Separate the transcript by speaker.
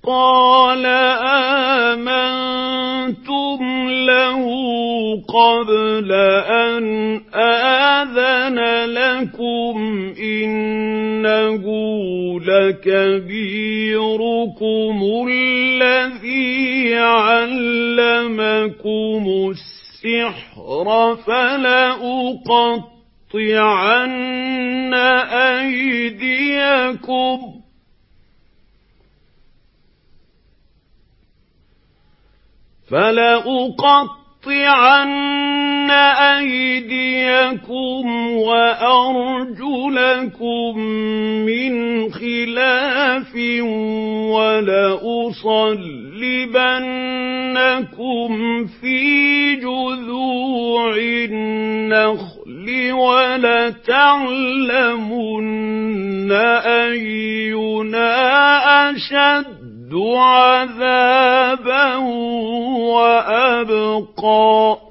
Speaker 1: قَالَ آمَنتُمْ لَهُ قَبْلَ أَنْ آذَنَ لَكُمْ إِنَّهُ لَكَبِيرُكُمُ الَّذِي عَلَّمَكُمُ السِّحْرَ فَلَأُقَطِّعَنَّ أَيْدِيَكُمْ وَأَرْجُلَكُم مِّنْ خِلَافٍ وَلَأُصَلِّبَنَّكُمْ فِي جُذُوعِ النَّخْلِ وَلَتَعْلَمُنَّ أَيُّنَا أَشَدُّ عَذَابًا وَأَبْقَىٰ